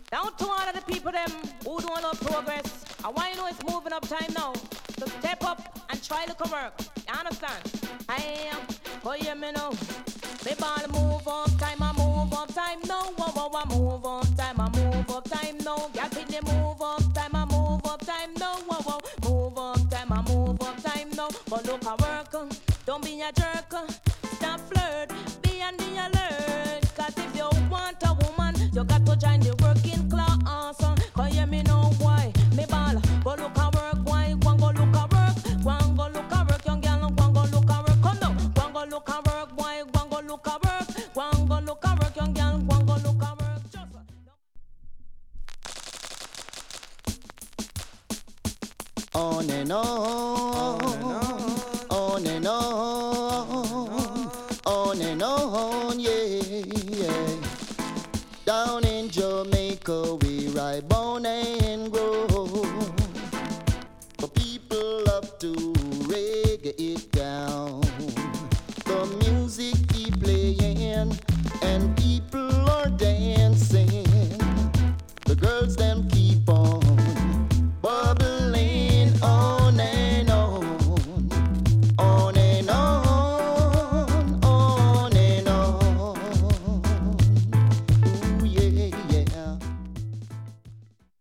Down to all of the people them who don't know progress. I want you to know it's moving up time now. So step up and try to work. You understand? I am, oh yeah, me know. Me ball move up time, I move up time now. Whoa, whoa, I move up time, I move up time now. Get in the move up time, I move up time now. Whoa, whoa, move up time, I move up time now. But look at work, don't be a jerk. Stop flirt, be on the alert. Cause if you want a woman, you got to join the working class. Cause you me know why. Me ball, go look at work, why? Go look at work, go look at work, young girl, go look at work. Come now, go look at work, why? Go look at work, go look at work, young girl, go look at work. On and on.